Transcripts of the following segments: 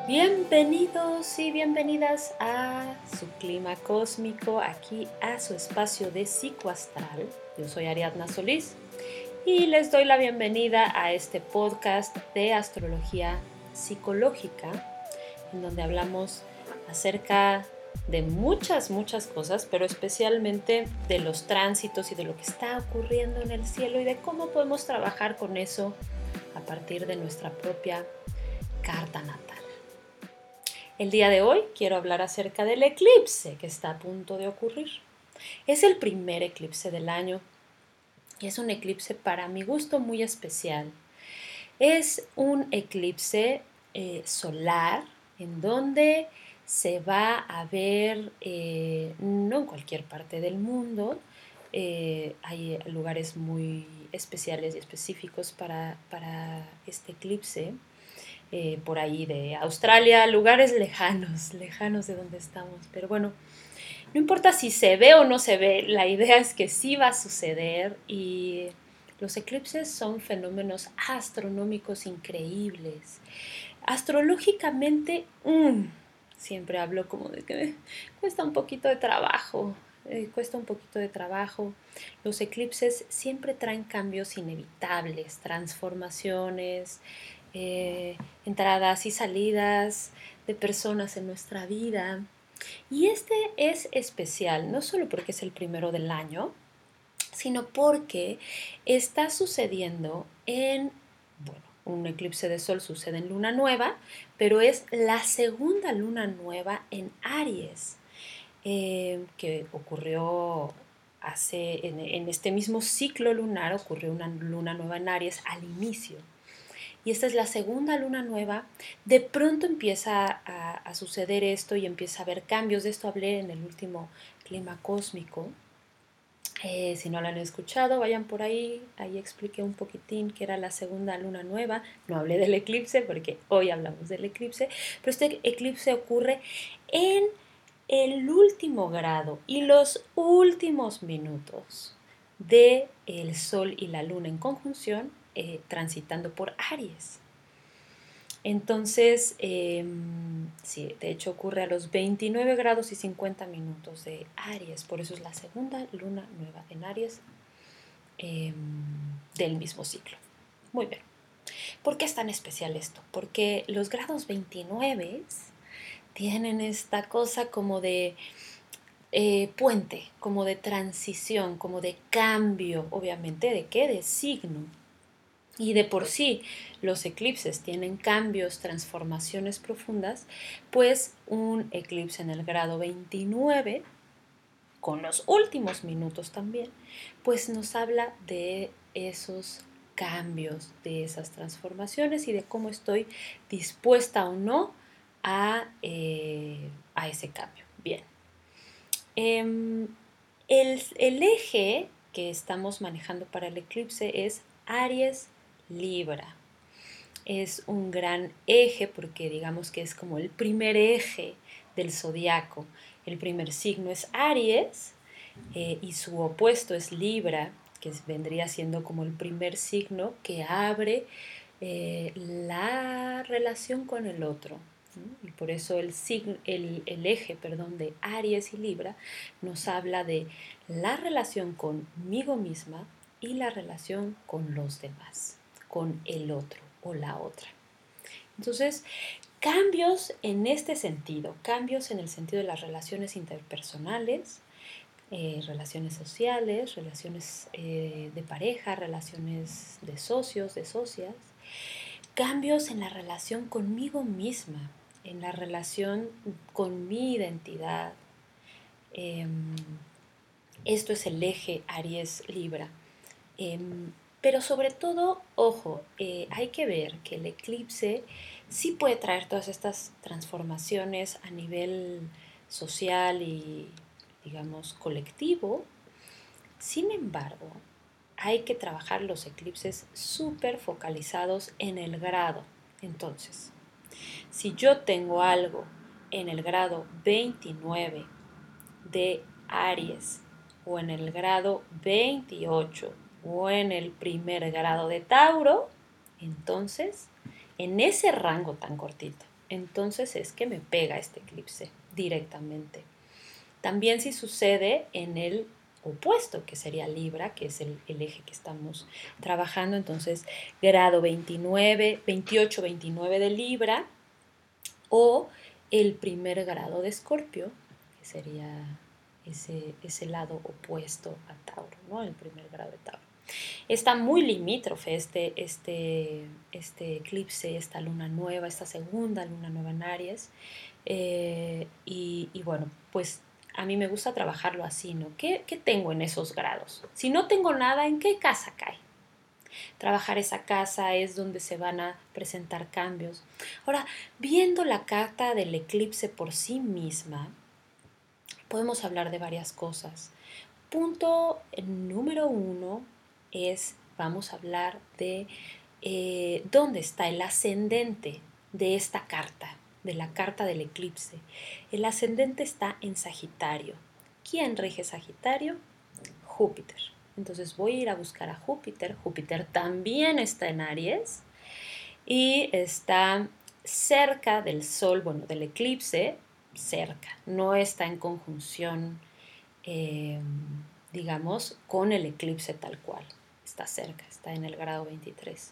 Bienvenidos y bienvenidas a su clima cósmico, aquí a su espacio de psicoastral. Yo soy Ariadna Solís y les doy la bienvenida a este podcast de astrología psicológica, en donde hablamos acerca de muchas cosas, pero especialmente de los tránsitos y de lo que está ocurriendo en el cielo y de cómo podemos trabajar con eso a partir de nuestra propia carta natal. El día de hoy quiero hablar acerca del eclipse que está a punto de ocurrir. Es el primer eclipse del año y es un eclipse para mi gusto muy especial. Es un eclipse solar en donde se va a ver, no en cualquier parte del mundo, hay lugares muy especiales y específicos para este eclipse. Por ahí de Australia, lugares lejanos de donde estamos. Pero bueno, no importa si se ve o no se ve, la idea es que sí va a suceder y los eclipses son fenómenos astronómicos increíbles. Astrológicamente, siempre hablo como de que cuesta un poquito de trabajo. Cuesta un poquito de trabajo. Los eclipses siempre traen cambios inevitables, transformaciones, entradas y salidas de personas en nuestra vida. Y este es especial, no solo porque es el primero del año, sino porque está sucediendo bueno, un eclipse de sol sucede en luna nueva, pero es la segunda luna nueva en Aries, que ocurrió en este mismo ciclo lunar, ocurrió una luna nueva en Aries al inicio. Y esta es la segunda luna nueva. De pronto empieza a suceder esto y empieza a haber cambios. De esto hablé en el último clima cósmico. Si no lo han escuchado, vayan por ahí. Ahí expliqué un poquitín que era la segunda luna nueva. No hablé del eclipse porque hoy hablamos del eclipse. Pero este eclipse ocurre en el último grado y los últimos minutos de el Sol y la Luna en conjunción, transitando por Aries. Entonces, sí, de hecho ocurre a los 29 grados y 50 minutos de Aries, por eso es la segunda luna nueva en Aries, del mismo ciclo. Muy bien. ¿Por qué es tan especial esto? Porque los grados 29 tienen esta cosa como de puente, como de transición, como de cambio, obviamente, ¿de qué? De signo. Y de por sí los eclipses tienen cambios, transformaciones profundas, pues un eclipse en el grado 29, con los últimos minutos también, pues nos habla de esos cambios, de esas transformaciones y de cómo estoy dispuesta o no a ese cambio. Bien. Eh, el eje que estamos manejando para el eclipse es Aries Libra. Es un gran eje porque digamos que es como el primer eje del zodiaco. El primer signo es Aries, y su opuesto es Libra, que vendría siendo como el primer signo que abre la relación con el otro. Y por eso el eje, perdón, de Aries y Libra nos habla de la relación conmigo misma y la relación con los demás, con el otro o la otra. Entonces, cambios en este sentido, cambios en el sentido de las relaciones interpersonales, relaciones sociales, relaciones de pareja, relaciones de socios, de socias, cambios en la relación conmigo misma, en la relación con mi identidad. Eh, Esto es el eje Aries-Libra. Eh, pero sobre todo, ojo, hay que ver que el eclipse sí puede traer todas estas transformaciones a nivel social y, digamos, colectivo. Sin embargo, hay que trabajar los eclipses súper focalizados en el grado. Entonces, si yo tengo algo en el grado 29 de Aries o en el grado 28 o en el primer grado de Tauro, entonces, en ese rango tan cortito, entonces es que me pega este eclipse directamente. También si sucede en el opuesto, que sería Libra, que es el eje que estamos trabajando, entonces grado 29, 28, 29 de Libra, o el primer grado de Escorpio, que sería ese lado opuesto a Tauro, ¿no? El primer grado de Tauro. Está muy limítrofe este eclipse, esta luna nueva, esta segunda luna nueva en Aries. Y bueno, pues a mí me gusta trabajarlo así, ¿no? ¿Qué tengo en esos grados? Si no tengo nada, ¿en qué casa cae? Trabajar esa casa es donde se van a presentar cambios. Ahora, viendo la carta del eclipse por sí misma, podemos hablar de varias cosas. Punto número 1 es, vamos a hablar de dónde está el ascendente de esta carta, de la carta del eclipse. El ascendente está en Sagitario. ¿Quién rige Sagitario? Júpiter. Entonces voy a ir a buscar a Júpiter. Júpiter también está en Aries y está cerca del Sol, bueno, del eclipse, cerca. No está en conjunción, eh, digamos, con el eclipse tal cual. Está cerca, está en el grado 23.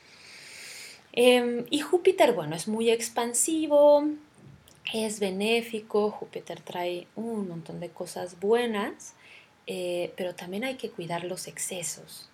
Y Júpiter, bueno, es muy expansivo, es benéfico, Júpiter trae un montón de cosas buenas, pero también hay que cuidar los excesos.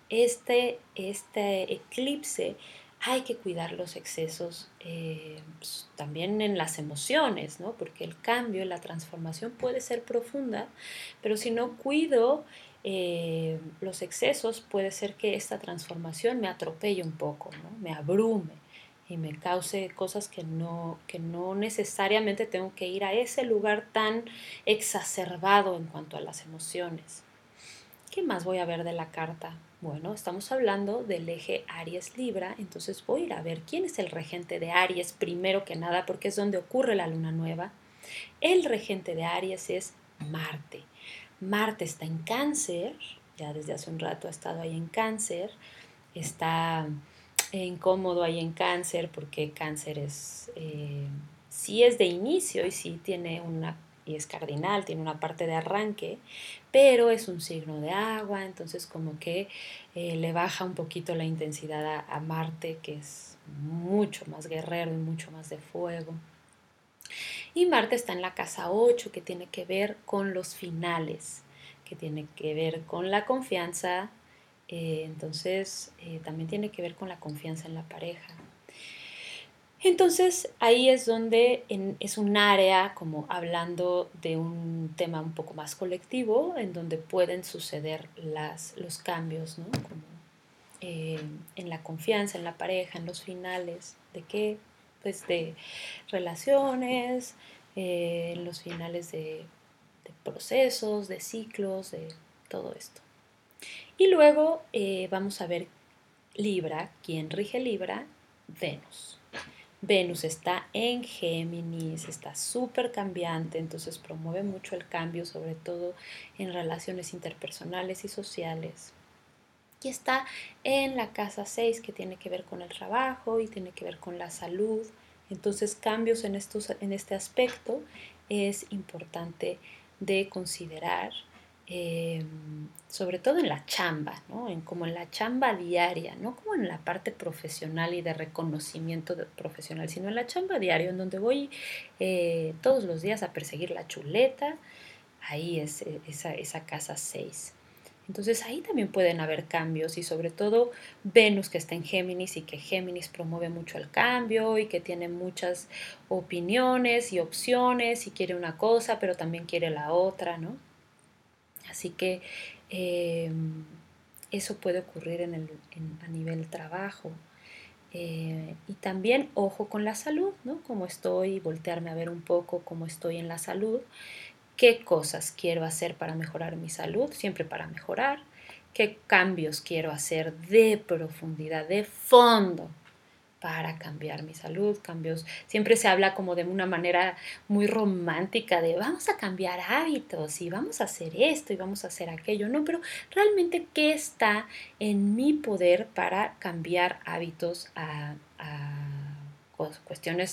Este eclipse hay que cuidar los excesos pues, también en las emociones, ¿no? Porque el cambio, la transformación puede ser profunda, pero si no cuido los excesos, puede ser que esta transformación me atropelle un poco, ¿no? Me abrume y me cause cosas que no necesariamente tengo que ir a ese lugar tan exacerbado en cuanto a las emociones. ¿Qué más voy a ver de la carta? Bueno, estamos hablando del eje Aries-Libra, entonces voy a ir a ver quién es el regente de Aries primero que nada, porque es donde ocurre la luna nueva. El regente de Aries es Marte. Marte está en Cáncer, ya desde hace un rato ha estado ahí en Cáncer, está incómodo ahí en Cáncer porque Cáncer sí es de inicio y sí tiene y es cardinal, tiene una parte de arranque, pero es un signo de agua, entonces como que le baja un poquito la intensidad a Marte, que es mucho más guerrero y mucho más de fuego. Y Marte está en la casa 8, que tiene que ver con los finales, que tiene que ver con la confianza, entonces también tiene que ver con la confianza en la pareja. Entonces ahí es donde es un área como hablando de un tema un poco más colectivo, en donde pueden suceder los cambios, ¿no? Como en la confianza, en la pareja, en los finales, ¿de qué? Pues de relaciones, en los finales de procesos, de ciclos, de todo esto. Y luego vamos a ver Libra. ¿Quién rige Libra? Venus. Venus está en Géminis, está súper cambiante, entonces promueve mucho el cambio, sobre todo en relaciones interpersonales y sociales. Y está en la casa 6, que tiene que ver con el trabajo y tiene que ver con la salud. Entonces cambios en este aspecto es importante de considerar, eh, sobre todo en la chamba, ¿no? Como en la chamba diaria, no como en la parte profesional y de reconocimiento profesional, sino en la chamba diaria, en donde voy todos los días a perseguir la chuleta. Ahí es esa casa 6. Entonces ahí también pueden haber cambios y sobre todo Venus, que está en Géminis y que Géminis promueve mucho el cambio y que tiene muchas opiniones y opciones y quiere una cosa pero también quiere la otra, ¿no? Así que eh, eso puede ocurrir a nivel trabajo. Y también ojo con la salud, ¿no? Cómo estoy, voltearme a ver un poco cómo estoy en la salud, qué cosas quiero hacer para mejorar mi salud, siempre para mejorar, qué cambios quiero hacer de profundidad, de fondo, para cambiar mi salud, cambios. Siempre se habla como de una manera muy romántica de vamos a cambiar hábitos y vamos a hacer esto y vamos a hacer aquello, no, pero realmente qué está en mi poder para cambiar hábitos a cuestiones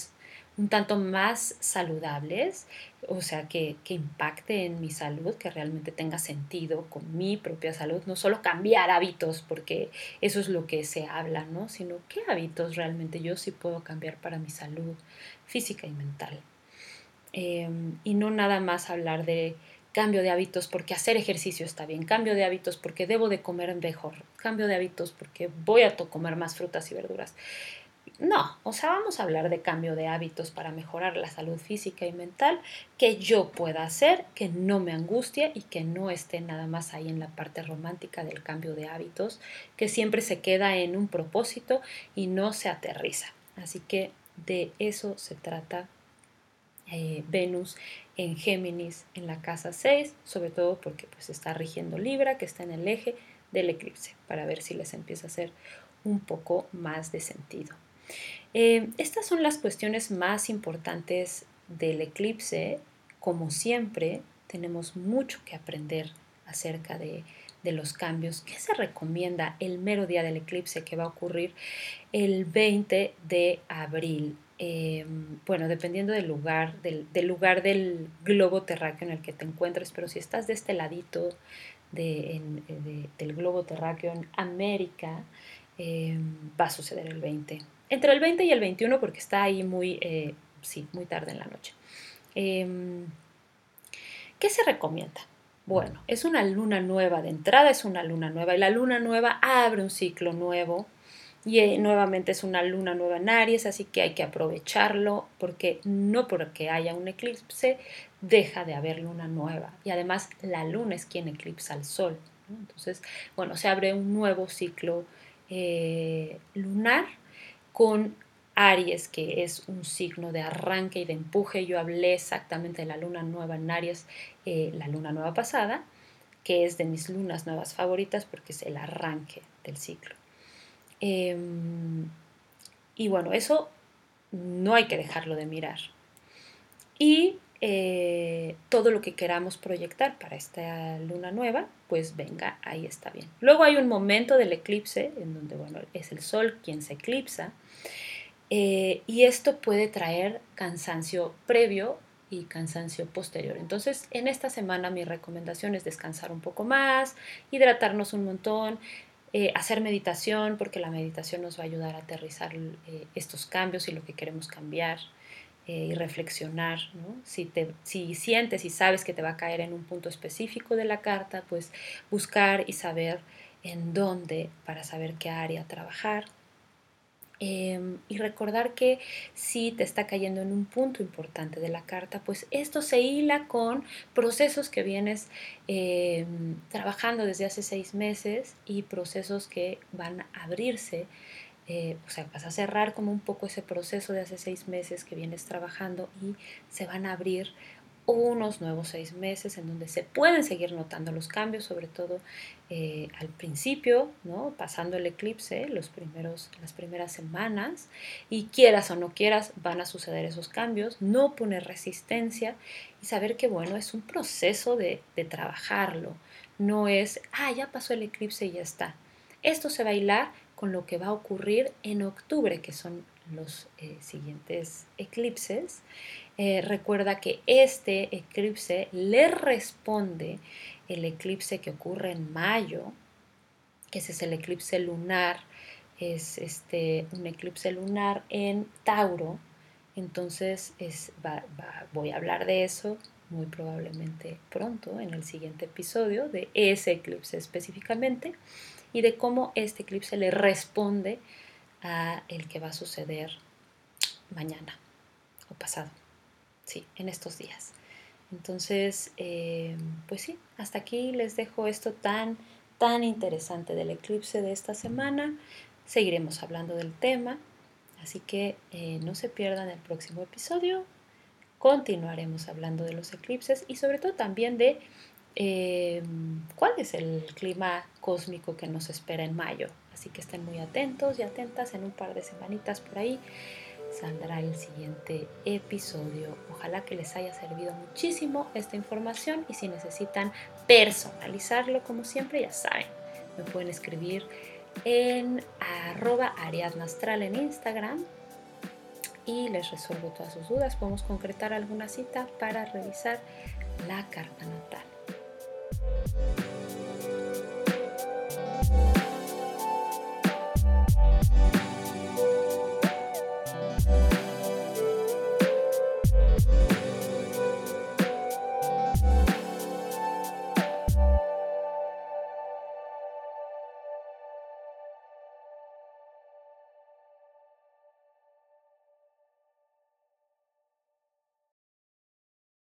un tanto más saludables, o sea, que impacte en mi salud, que realmente tenga sentido con mi propia salud, no solo cambiar hábitos, porque eso es lo que se habla, ¿no? Sino qué hábitos realmente yo sí puedo cambiar para mi salud física y mental. Y no nada más hablar de cambio de hábitos porque hacer ejercicio está bien, cambio de hábitos porque debo de comer mejor, cambio de hábitos porque voy a comer más frutas y verduras. No, o sea, vamos a hablar de cambio de hábitos para mejorar la salud física y mental que yo pueda hacer, que no me angustie y que no esté nada más ahí en la parte romántica del cambio de hábitos, que siempre se queda en un propósito y no se aterriza. Así que de eso se trata Venus en Géminis en la casa 6, sobre todo porque pues está rigiendo Libra, que está en el eje del eclipse, para ver si les empieza a hacer un poco más de sentido. Estas son las cuestiones más importantes del eclipse. Como siempre, tenemos mucho que aprender acerca de los cambios. ¿Qué se recomienda el mero día del eclipse que va a ocurrir el 20 de abril? Bueno, dependiendo del lugar del globo terráqueo en el que te encuentres, pero si estás de este ladito del globo terráqueo en América, va a suceder el 20. Entre el 20 y el 21 porque está ahí muy tarde en la noche. ¿Qué se recomienda? Bueno, es una luna nueva, de entrada es una luna nueva y la luna nueva abre un ciclo nuevo y nuevamente es una luna nueva en Aries, así que hay que aprovecharlo porque no porque haya un eclipse deja de haber luna nueva y además la luna es quien eclipsa al sol, ¿no? Entonces, bueno, se abre un nuevo ciclo lunar con Aries, que es un signo de arranque y de empuje. Yo hablé exactamente de la luna nueva en Aries, la luna nueva pasada, que es de mis lunas nuevas favoritas porque es el arranque del ciclo. Y bueno, eso no hay que dejarlo de mirar. Y todo lo que queramos proyectar para esta luna nueva, pues venga, ahí está bien. Luego hay un momento del eclipse en donde, bueno, es el sol quien se eclipsa. Y esto puede traer cansancio previo y cansancio posterior. Entonces, en esta semana mi recomendación es descansar un poco más, hidratarnos un montón, hacer meditación, porque la meditación nos va a ayudar a aterrizar estos cambios y lo que queremos cambiar y reflexionar, ¿no? Si sientes y sabes que te va a caer en un punto específico de la carta, pues buscar y saber en dónde para saber qué área trabajar. Y recordar que si te está cayendo en un punto importante de la carta, pues esto se hila con procesos que vienes trabajando desde hace 6 meses y procesos que van a abrirse. O sea, vas a cerrar como un poco ese proceso de hace 6 meses que vienes trabajando y se van a abrir unos nuevos 6 meses en donde se pueden seguir notando los cambios, sobre todo al principio, ¿no? Pasando el eclipse, las primeras semanas, y quieras o no quieras, van a suceder esos cambios, no poner resistencia y saber que, bueno, es un proceso de trabajarlo, no es, ya pasó el eclipse y ya está. Esto se va a hilar con lo que va a ocurrir en octubre, que son los siguientes eclipses. Recuerda que este eclipse le responde el eclipse que ocurre en mayo, que ese es el eclipse lunar, es un eclipse lunar en Tauro. Entonces voy a hablar de eso muy probablemente pronto en el siguiente episodio, de ese eclipse específicamente y de cómo este eclipse le responde a el que va a suceder mañana o pasado. Sí, en estos días. Entonces, pues sí, hasta aquí les dejo esto tan interesante del eclipse de esta semana. Seguiremos hablando del tema, así que no se pierdan el próximo episodio. Continuaremos hablando de los eclipses y sobre todo también de cuál es el clima cósmico que nos espera en mayo. Así que estén muy atentos y atentas, en un par de semanitas por ahí saldrá el siguiente episodio. Ojalá que les haya servido muchísimo esta información y si necesitan personalizarlo, como siempre, ya saben, me pueden escribir en @ariadnastral en Instagram y les resuelvo todas sus dudas. Podemos concretar alguna cita para revisar la carta natal.